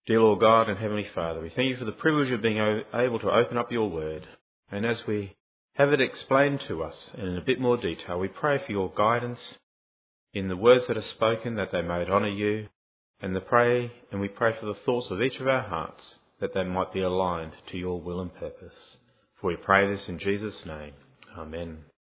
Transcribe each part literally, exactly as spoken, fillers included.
Dear Lord God and Heavenly Father, we thank you for the privilege of being able to open up your word. And as we have it explained to us in a bit more detail, we pray for your guidance in the words that are spoken, that they might honour you, and the pray and we pray for the thoughts of each of our hearts, that they might be aligned to your will and purpose. For we pray this in Jesus' name. Amen.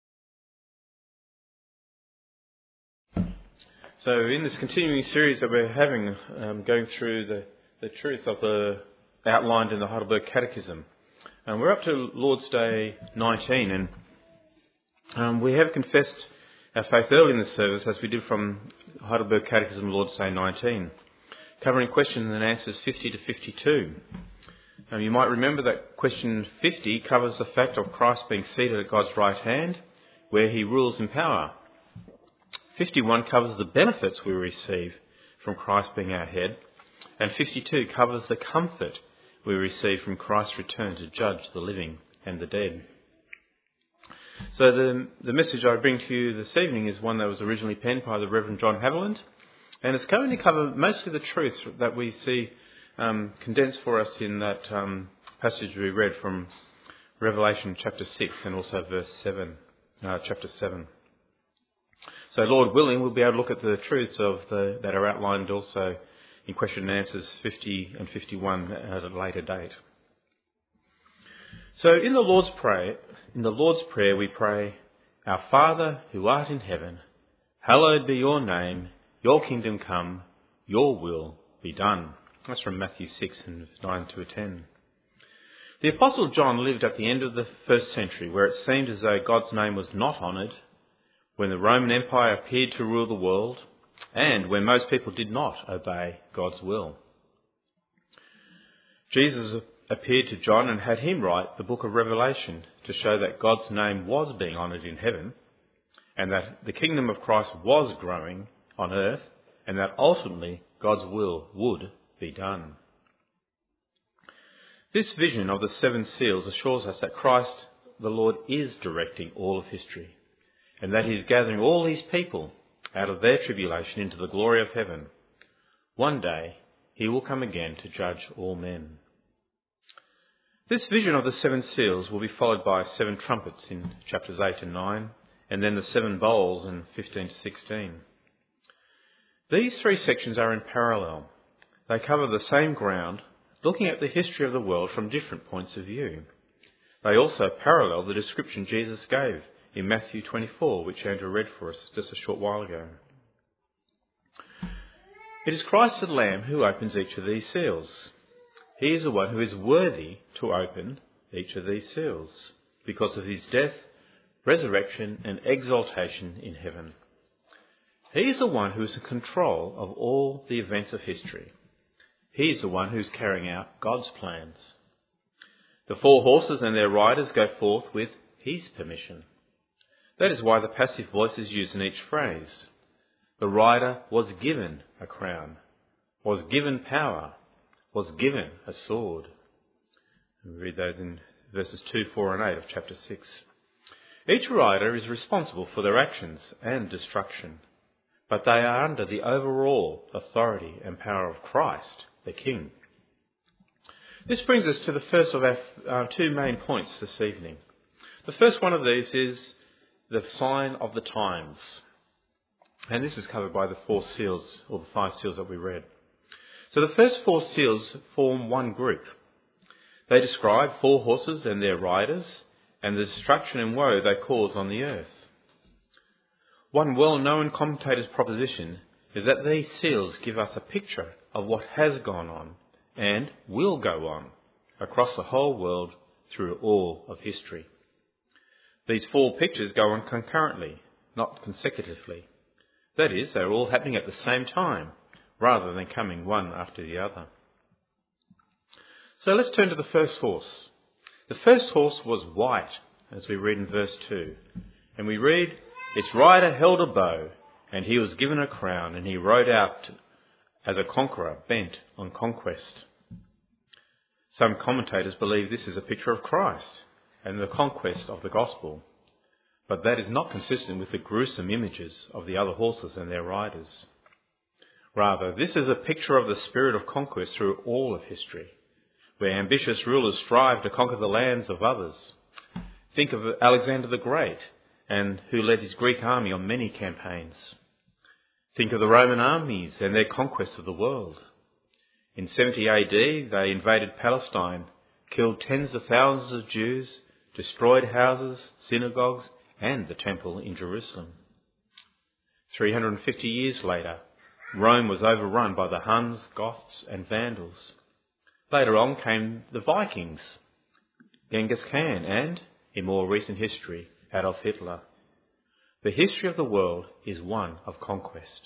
So in this continuing series that we're having, um, going through the, the truth of the outlined in the Heidelberg Catechism, and we're up to Lord's Day nineteen, and um, we have confessed our faith early in the service, as we did from Heidelberg Catechism Lord's Day nineteen, covering questions and answers fifty to fifty-two. Now, you might remember that question fifty covers the fact of Christ being seated at God's right hand, where he rules in power. fifty-one covers the benefits we receive from Christ being our head, and fifty-two covers the comfort we receive from Christ's return to judge the living and the dead. So the, the message I bring to you this evening is one that was originally penned by the Reverend John Haviland, and it's going to cover mostly the truth that we see um, condensed for us in that um, passage we read from Revelation chapter six and also verse seven, uh, chapter seven. So Lord willing, we'll be able to look at the truths of the, that are outlined also in question and answers fifty and fifty-one at a later date. So in the Lord's Prayer, in the Lord's Prayer we pray, Our Father who art in heaven, hallowed be your name, your kingdom come, your will be done. That's from Matthew six and nine to ten. The Apostle John lived at the end of the first century, where it seemed as though God's name was not honoured, when the Roman Empire appeared to rule the world, and when most people did not obey God's will. Jesus appeared to John and had him write the book of Revelation to show that God's name was being honoured in heaven, and that the kingdom of Christ was growing on earth, and that ultimately God's will would be done. This vision of the seven seals assures us that Christ the Lord is directing all of history, and that he is gathering all these people out of their tribulation into the glory of heaven. One day he will come again to judge all men. This vision of the seven seals will be followed by seven trumpets in chapters eight and nine, and then the seven bowls in fifteen to sixteen. These three sections are in parallel. They cover the same ground, looking at the history of the world from different points of view. They also parallel the description Jesus gave in Matthew twenty-four, which Andrew read for us just a short while ago. It is Christ the Lamb who opens each of these seals. He is the one who is worthy to open each of these seals because of his death, resurrection and exaltation in heaven. He is the one who is in control of all the events of history. He is the one who is carrying out God's plans. The four horses and their riders go forth with his permission. That is why the passive voice is used in each phrase. The rider was given a crown, was given power, was given a sword. We read those in verses two, four and eight of chapter six. Each rider is responsible for their actions and destruction, but they are under the overall authority and power of Christ, the King. This brings us to the first of our uh, two main points this evening. The first one of these is the sign of the times. And this is covered by the four seals, or the five seals that we read. So the first four seals form one group. They describe four horses and their riders, and the destruction and woe they cause on the earth. One well-known commentator's proposition is that these seals give us a picture of what has gone on, and will go on, across the whole world through all of history. These four pictures go on concurrently, not consecutively. That is, they're all happening at the same time, rather than coming one after the other. So let's turn to the first horse. The first horse was white, as we read in verse two. And we read, its rider held a bow, and he was given a crown, and he rode out as a conqueror bent on conquest. Some commentators believe this is a picture of Christ and the conquest of the gospel, but that is not consistent with the gruesome images of the other horses and their riders. Rather, this is a picture of the spirit of conquest through all of history, where ambitious rulers strive to conquer the lands of others. Think of Alexander the Great, and who led his Greek army on many campaigns. Think of the Roman armies and their conquest of the world. In seventy A D, they invaded Palestine, killed tens of thousands of Jews, destroyed houses, synagogues, and the temple in Jerusalem. three hundred fifty years later, Rome was overrun by the Huns, Goths, and Vandals. Later on came the Vikings, Genghis Khan, and, in more recent history, Adolf Hitler. The history of the world is one of conquest.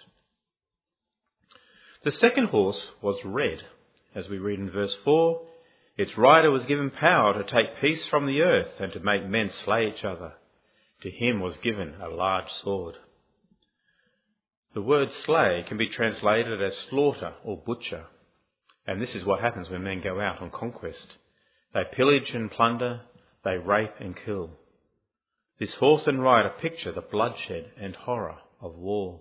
The second horse was red. As we read in verse four, its rider was given power to take peace from the earth and to make men slay each other. To him was given a large sword. The word slay can be translated as slaughter or butcher, and this is what happens when men go out on conquest. They pillage and plunder, they rape and kill. This horse and rider picture the bloodshed and horror of war.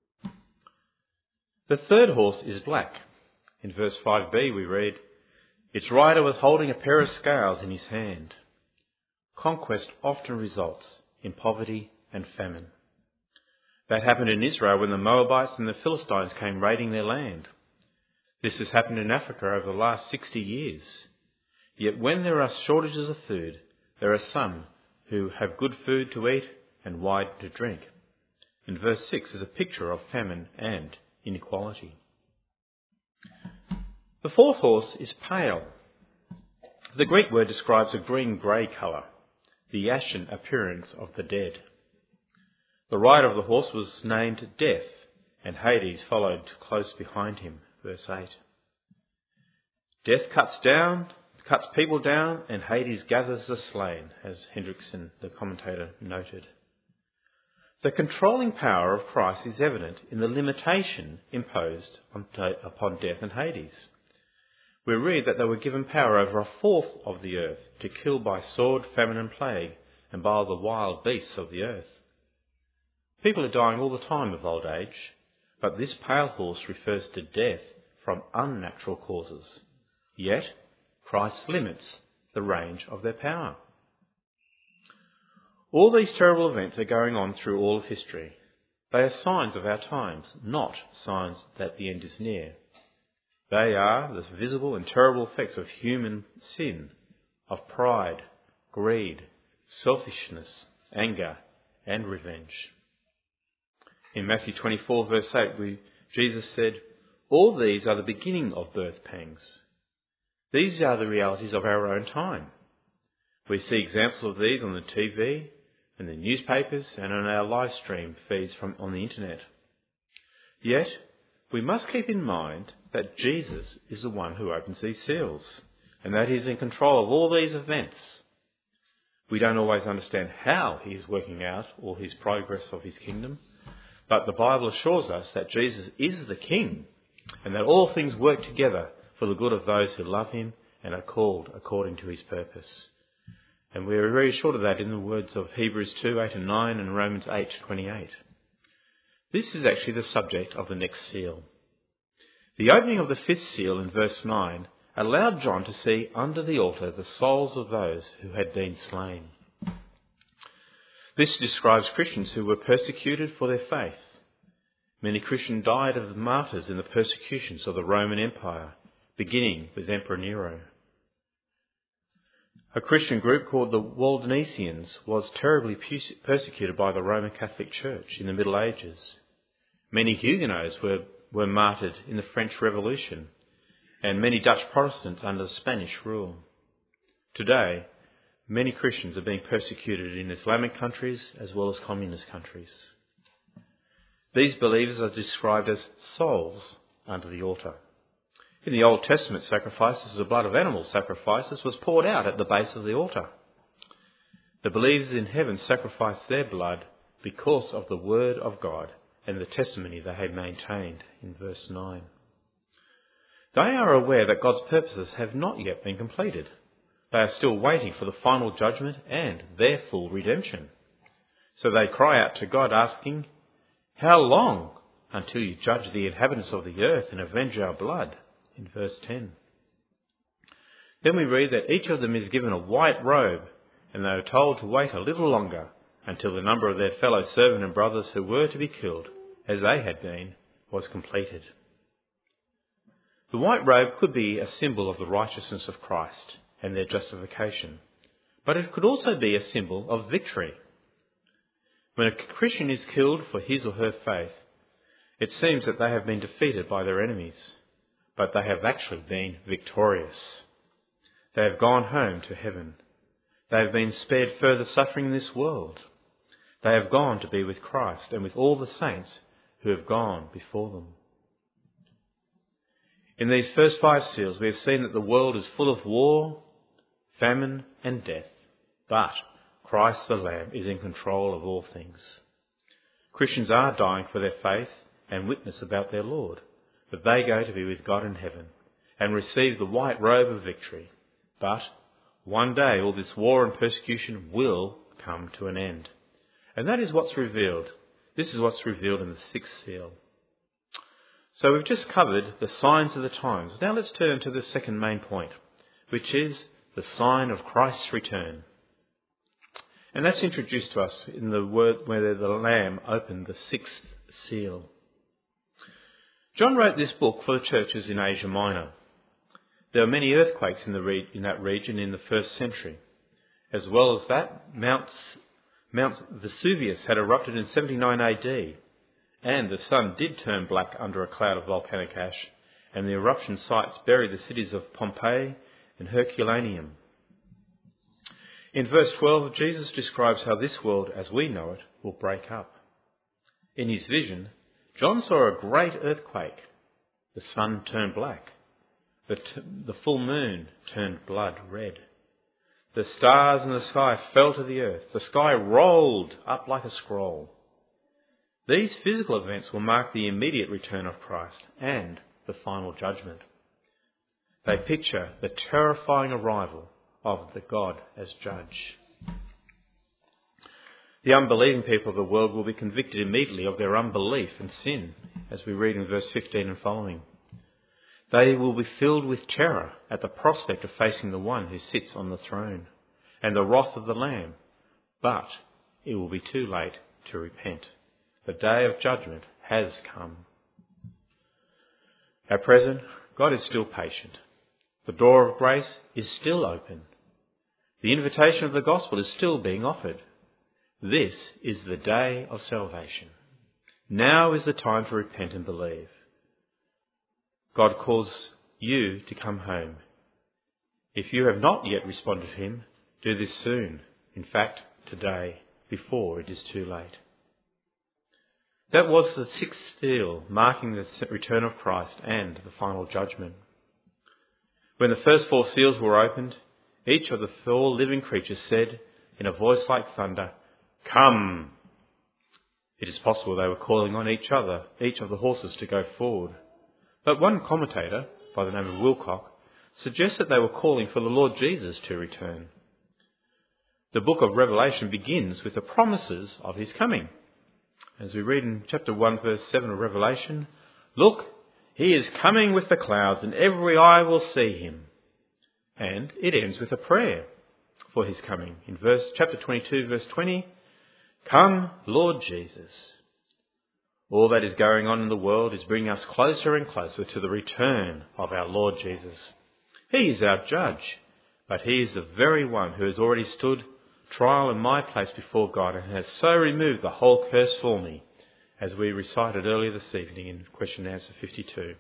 The third horse is black. In verse five b we read, its rider was holding a pair of scales in his hand. Conquest often results in poverty and famine. That happened in Israel when the Moabites and the Philistines came raiding their land. This has happened in Africa over the last sixty years. Yet when there are shortages of food, there are some who have good food to eat and wine to drink. And verse six is a picture of famine and inequality. The fourth horse is pale. The Greek word describes a green-grey colour, the ashen appearance of the dead. The rider of the horse was named Death, and Hades followed close behind him, verse eight. Death cuts down, cuts people down, and Hades gathers the slain, as Hendrickson, the commentator, noted. The controlling power of Christ is evident in the limitation imposed upon death and Hades. We read that they were given power over a fourth of the earth to kill by sword, famine and plague, and by the wild beasts of the earth. People are dying all the time of old age, but this pale horse refers to death from unnatural causes. Yet, Christ limits the range of their power. All these terrible events are going on through all of history. They are signs of our times, not signs that the end is near. They are the visible and terrible effects of human sin, of pride, greed, selfishness, anger, and revenge. In Matthew twenty-four, verse eight, we, Jesus said, all these are the beginning of birth pangs. These are the realities of our own time. We see examples of these on the T V, in the newspapers, and on our live stream feeds from on the internet. Yet, we must keep in mind that Jesus is the one who opens these seals, and that he is in control of all these events. We don't always understand how he is working out all his progress of his kingdom, but the Bible assures us that Jesus is the King, and that all things work together for the good of those who love him and are called according to his purpose. And we are very sure of that in the words of Hebrews two, eight and nine and Romans eight, twenty-eight. This is actually the subject of the next seal. The opening of the fifth seal in verse nine allowed John to see under the altar the souls of those who had been slain. This describes Christians who were persecuted for their faith. Many Christians died as martyrs in the persecutions of the Roman Empire, beginning with Emperor Nero. A Christian group called the Waldensians was terribly persecuted by the Roman Catholic Church in the Middle Ages. Many Huguenots were, were martyred in the French Revolution, and many Dutch Protestants under Spanish rule. Today, many Christians are being persecuted in Islamic countries as well as communist countries. These believers are described as souls under the altar. In the Old Testament sacrifices, the blood of animal sacrifices was poured out at the base of the altar. The believers in heaven sacrificed their blood because of the word of God and the testimony they had maintained in verse nine. They are aware that God's purposes have not yet been completed. They are still waiting for the final judgment and their full redemption. So they cry out to God asking, "How long until you judge the inhabitants of the earth and avenge our blood, in verse ten. Then we read that each of them is given a white robe, and they are told to wait a little longer until the number of their fellow servant and brothers who were to be killed, as they had been, was completed. The white robe could be a symbol of the righteousness of Christ and their justification, but it could also be a symbol of victory. When a Christian is killed for his or her faith, it seems that they have been defeated by their enemies, but they have actually been victorious. They have gone home to heaven. They have been spared further suffering in this world. They have gone to be with Christ and with all the saints who have gone before them. In these first five seals, we have seen that the world is full of war, famine and death, but Christ the Lamb is in control of all things. Christians are dying for their faith and witness about their Lord, but they go to be with God in heaven and receive the white robe of victory. But one day all this war and persecution will come to an end. And that is what's revealed. This is what's revealed in the sixth seal. So we've just covered the signs of the times. Now let's turn to the second main point, which is the sign of Christ's return. And that's introduced to us in the word where the Lamb opened the sixth seal. John wrote this book for the churches in Asia Minor. There were many earthquakes in, the re- in that region in the first century. As well as that, Mount, Mount Vesuvius had erupted in seventy-nine A D, and the sun did turn black under a cloud of volcanic ash, and the eruption sites buried the cities of Pompeii and Herculaneum. In verse twelve, Jesus describes how this world, as we know it, will break up. In his vision, John saw a great earthquake. The sun turned black. The, t- the full moon turned blood red. The stars in the sky fell to the earth. The sky rolled up like a scroll. These physical events will mark the immediate return of Christ and the final judgment. They picture the terrifying arrival of the God as judge. The unbelieving people of the world will be convicted immediately of their unbelief and sin, as we read in verse fifteen and following. They will be filled with terror at the prospect of facing the one who sits on the throne and the wrath of the Lamb. But it will be too late to repent. The day of judgment has come. At present, God is still patient. The door of grace is still open. The invitation of the gospel is still being offered. This is the day of salvation. Now is the time to repent and believe. God calls you to come home. If you have not yet responded to him, do this soon. In fact, today, before it is too late. That was the sixth seal, marking the return of Christ and the final judgment. When the first four seals were opened, each of the four living creatures said, in a voice like thunder, "Come!" It is possible they were calling on each other, each of the horses, to go forward. But one commentator, by the name of Wilcock, suggests that they were calling for the Lord Jesus to return. The book of Revelation begins with the promises of his coming. As we read in chapter one, verse seven of Revelation, "Look, he is coming with the clouds, and every eye will see him." And it ends with a prayer for his coming. In verse chapter twenty-two, verse twenty, "Come, Lord Jesus." All that is going on in the world is bringing us closer and closer to the return of our Lord Jesus. He is our judge, but he is the very one who has already stood trial in my place before God and has so removed the whole curse for me, as we recited earlier this evening in question and answer fifty-two.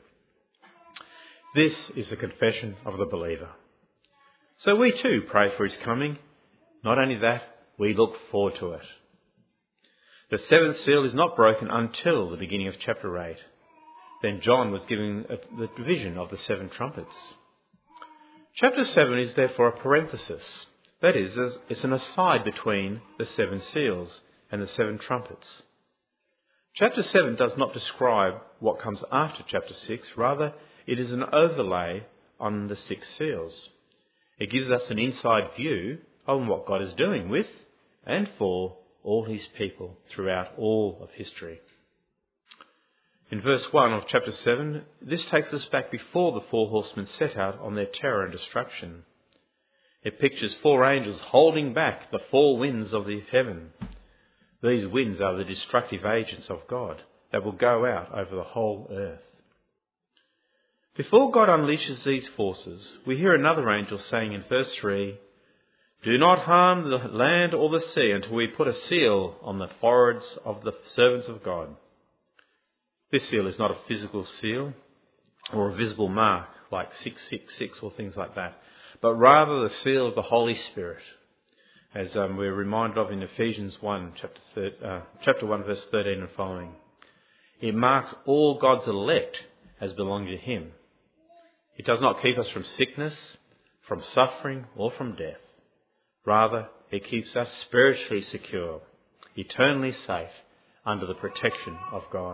This is the confession of the believer. So we too pray for his coming. Not only that, we look forward to it. The seventh seal is not broken until the beginning of chapter eight. Then John was given the vision of the seven trumpets. Chapter seven is therefore a parenthesis. That is, it's an aside between the seven seals and the seven trumpets. Chapter seven does not describe what comes after chapter six. Rather, it is an overlay on the six seals. It gives us an inside view on what God is doing with and for all his people throughout all of history. In verse one of chapter seven, this takes us back before the four horsemen set out on their terror and destruction. It pictures four angels holding back the four winds of the heaven. These winds are the destructive agents of God that will go out over the whole earth. Before God unleashes these forces, we hear another angel saying in verse three, "Do not harm the land or the sea until we put a seal on the foreheads of the servants of God." This seal is not a physical seal or a visible mark like six six six or things like that, but rather the seal of the Holy Spirit, as um, we're reminded of in Ephesians one, chapter, thir- uh, chapter one, verse thirteen and following. It marks all God's elect as belonging to Him. It does not keep us from sickness, from suffering, or from death. Rather, it keeps us spiritually secure, eternally safe, under the protection of God.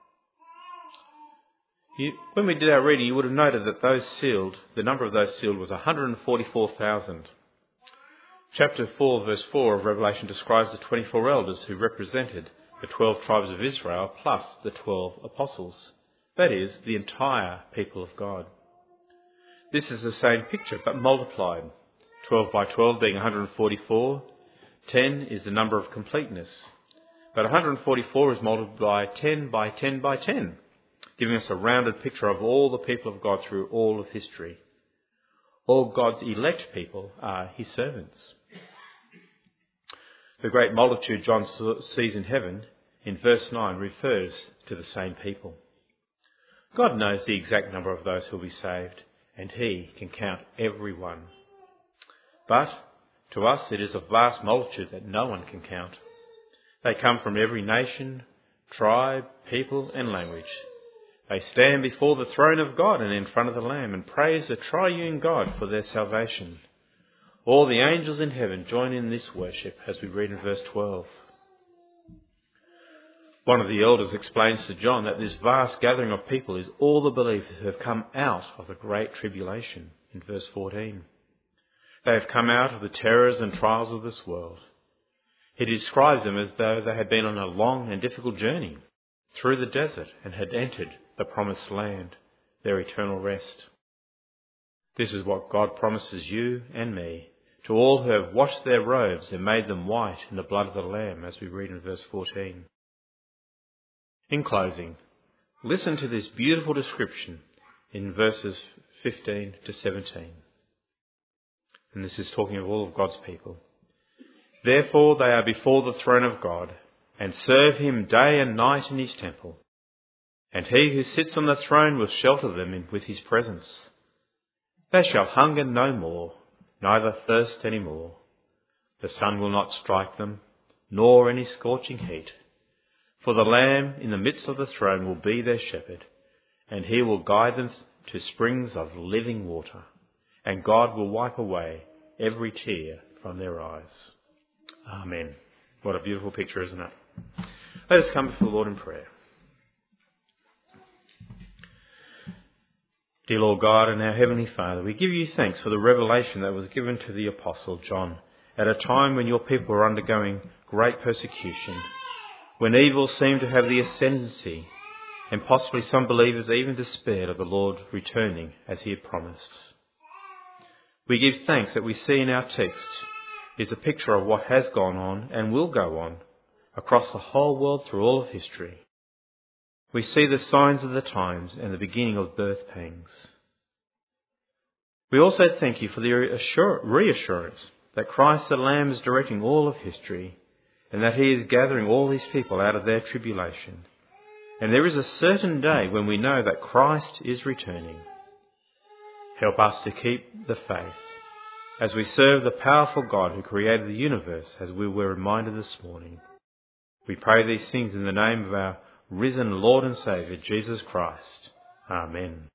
You, when we did our reading, you would have noted that those sealed, the number of those sealed was one hundred forty-four thousand. Chapter four, verse four of Revelation describes the twenty-four elders who represented the twelve tribes of Israel plus the twelve apostles. That is, the entire people of God. This is the same picture, but multiplied. twelve by twelve being one hundred forty-four. ten is the number of completeness. But one hundred forty-four is multiplied by ten by ten by ten, giving us a rounded picture of all the people of God through all of history. All God's elect people are His servants. The great multitude John sees in heaven, in verse nine, refers to the same people. God knows the exact number of those who will be saved, and He can count every one. But to us it is a vast multitude that no one can count. They come from every nation, tribe, people and language. They stand before the throne of God and in front of the Lamb and praise the triune God for their salvation. All the angels in heaven join in this worship, as we read in verse twelve. One of the elders explains to John that this vast gathering of people is all the believers who have come out of the great tribulation, in verse fourteen. They have come out of the terrors and trials of this world. He describes them as though they had been on a long and difficult journey through the desert and had entered the promised land, their eternal rest. This is what God promises you and me, to all who have washed their robes and made them white in the blood of the Lamb, as we read in verse fourteen. In closing, listen to this beautiful description in verses fifteen to seventeen. And this is talking of all of God's people. Therefore they are before the throne of God, and serve Him day and night in His temple. And He who sits on the throne will shelter them in, with His presence. They shall hunger no more, neither thirst any more. The sun will not strike them, nor any scorching heat. For the Lamb in the midst of the throne will be their shepherd, and He will guide them to springs of living water, and God will wipe away every tear from their eyes. Amen. What a beautiful picture, isn't it? Let us come before the Lord in prayer. Dear Lord God and our Heavenly Father, we give you thanks for the revelation that was given to the Apostle John at a time when your people were undergoing great persecution, when evil seemed to have the ascendancy, and possibly some believers even despaired of the Lord returning as He had promised. We give thanks that we see in our text is a picture of what has gone on and will go on across the whole world through all of history. We see the signs of the times and the beginning of birth pangs. We also thank you for the reassurance that Christ the Lamb is directing all of history, and that He is gathering all His people out of their tribulation. And there is a certain day when we know that Christ is returning. Help us to keep the faith as we serve the powerful God who created the universe, as we were reminded this morning. We pray these things in the name of our risen Lord and Saviour, Jesus Christ. Amen.